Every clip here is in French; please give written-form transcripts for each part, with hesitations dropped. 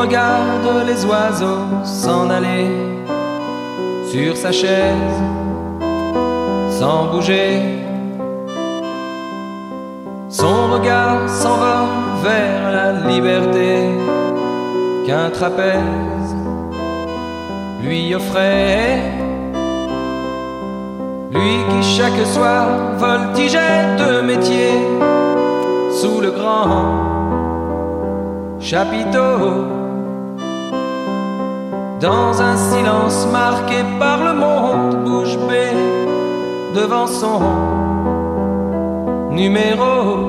regarde les oiseaux s'en aller sur sa chaise sans bouger. Son regard s'envole vers la liberté qu'un trapèze lui offrait. Lui qui chaque soir voltigeait de métier sous le grand chapiteau, dans un silence marqué par le monde bouche bée devant son numéro.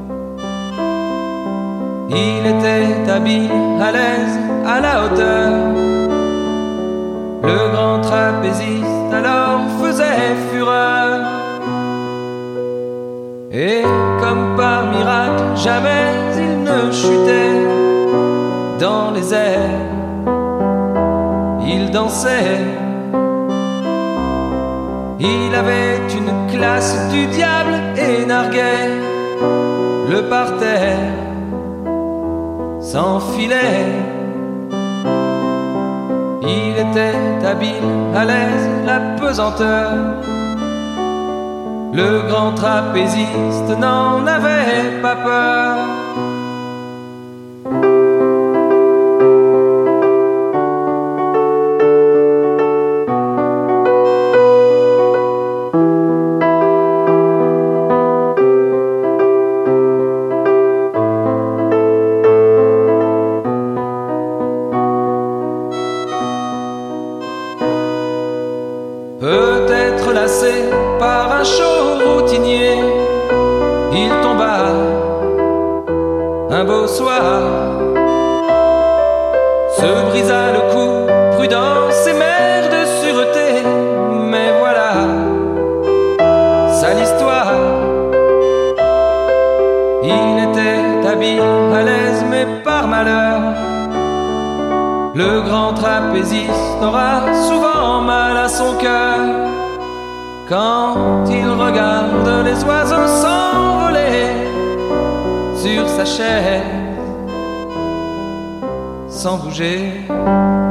Il était habile, à l'aise, à la hauteur. Le grand trapéziste alors faisait fureur. Et comme par miracle, jamais il ne chutait dans les airs. Il dansait. Il avait une classe du diable et narguait le parterre sans filet. Il était habile, à l'aise, la pesanteur. Le grand trapéziste n'en avait pas peur. Peut-être lassé par un chaud routinier, il tomba un beau soir, se brisa le cou, prudence et mère de sûreté. Mais voilà, sale histoire. Il était habile, à l'aise, mais par malheur, le grand trapéziste aura souvent mal à son cœur quand il regarde les oiseaux s'envoler sur sa chaise sans bouger.